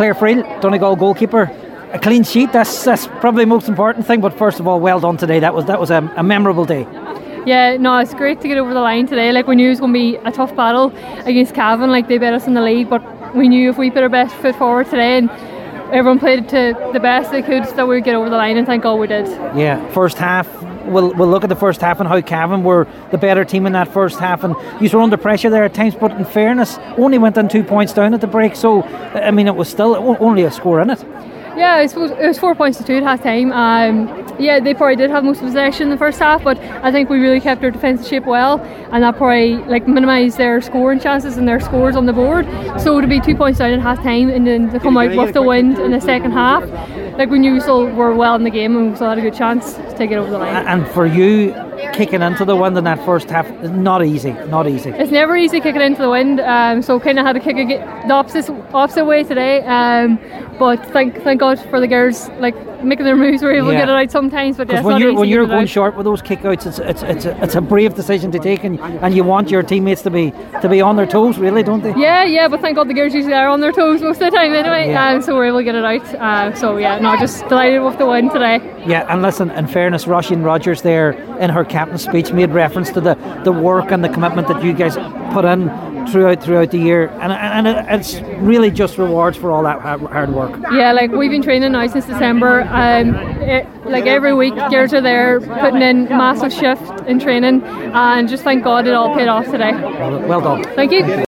Claire Friel, Donegal goalkeeper. A clean sheet, that's probably the most important thing, but first of all, well done today. That was a memorable day. Yeah, no, it's great to get over the line today. Like, we knew it was going to be a tough battle against Cavan. Like, they beat us in the league, but we knew if we put our best foot forward today and everyone played to the best they could, that we would get over the line, and thank God we did. Yeah, first half, we'll look at the first half and how Cavan were the better team in that first half, and you were under pressure there at times, but in fairness, only went in 2 points down at the break, so I mean, it was still only a score in it. Yeah, I suppose it was 4 points to 2 at half time. Yeah, they probably did have most of possession in the first half, but I think we really kept our defensive shape well, and that probably minimised their scoring chances and their scores on the board. So to be 2 points down at half time and then to come out with the wind in the second half, like, we knew we still were well in the game and we still had a good chance to get over the line. And for you, kicking into the wind in that first half is not easy. It's never easy kicking into the wind, so kind of had to kick the opposite way today, but thank God for the girls, like, making their moves. We're able to get it out sometimes, but when you're going short with those kickouts, it's a brave decision to take, and you want your teammates to be on their toes, really, don't they? Yeah, but thank God the girls usually are on their toes most of the time anyway, so we're able to get it out. So yeah, no, just delighted with the win today. Yeah, and listen, in fairness, Roisin Rogers there in her captain's speech made reference to the work and the commitment that you guys put in throughout the year, and it's really just rewards for all that hard work. Yeah, like, we've been training now since December, like, every week girls are there putting in massive shift in training, and just thank God it all paid off today. Well done. Thank you.